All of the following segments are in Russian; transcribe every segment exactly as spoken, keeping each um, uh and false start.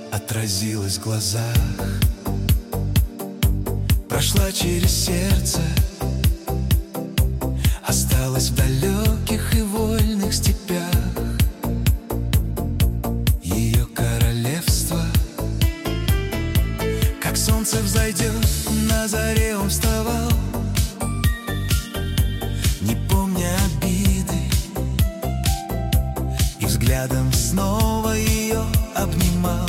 отразилась в глазах, прошла через сердце, осталась в далеких и вольных степях. Ее королевство, как солнце взойдет, на заре он вставал, не помня обиды, и взглядом снова ее обнимал.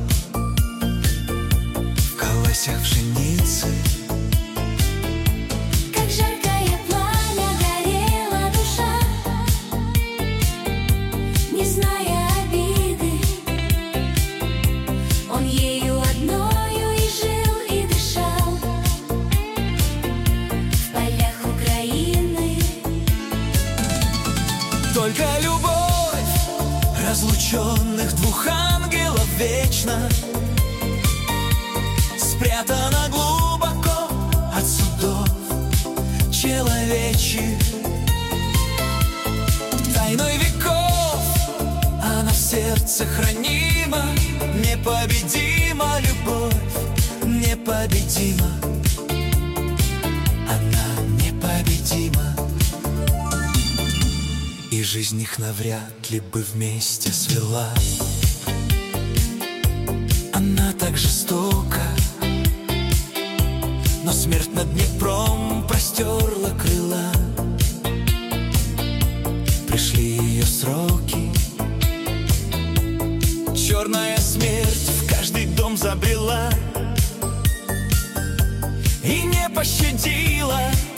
В колосьях пшеницы, как жаркое пламя, горела душа, не зная обиды. Он ею одною и жил, и дышал в полях Украины. только любовь разлученных двух ангелов вечно спрятана глубоко от судов человечьих, тайной веков. Она в сердце хранима, непобедима любовь, непобедима. Она непобедима, и жизнь их навряд ли бы вместе свела. Она так жестока, но смерть над Днепром простерла крыла. Пришли ее сроки, черная смерть в каждый дом забрела и не пощадила.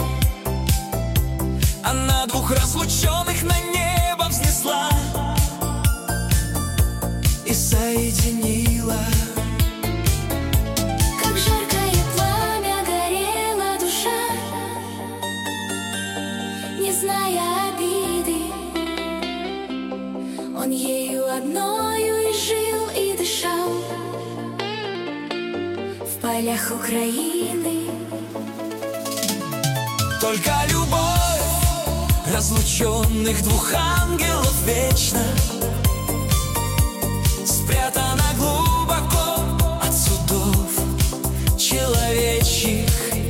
Она двух разлученных на небо взнесла и соединила. Как жаркое пламя, горела душа, не зная обиды. Он ею одною и жил, и дышал в полях Украины. Только любовь разлученных двух ангелов вечно спрятана глубоко от судов человечьих,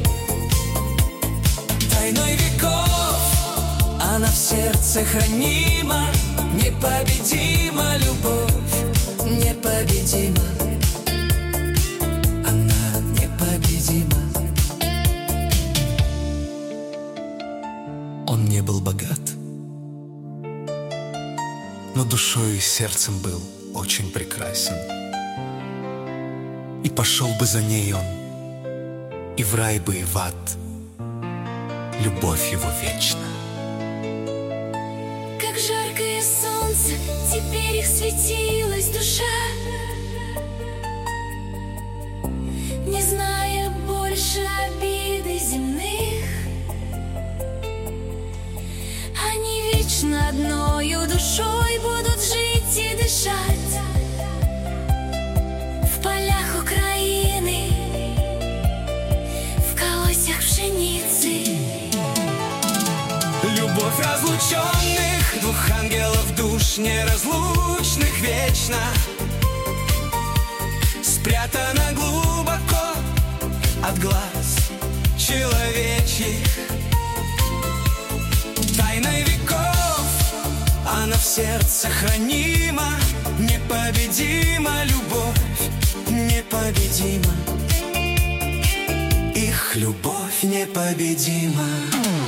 тайной веков. Она в сердце хранима, непобедима любовь, непобедима. Она непобедима. Он не был богат, но душой и сердцем был очень прекрасен. И пошел бы за ней он и в рай бы, и в ад. Любовь его вечна. Как жаркое солнце, теперь их светилась душа, не зная больше обиды земных. Они вечно одною душой будут жить и дышать в полях Украины, в колосьях пшеницы. Любовь разлученных двух ангелов душ неразлучных вечно спрятана глубоко от глаз человечьих, тайной веков. Она в сердце хранима, непобедима любовь, непобедима. Их любовь непобедима.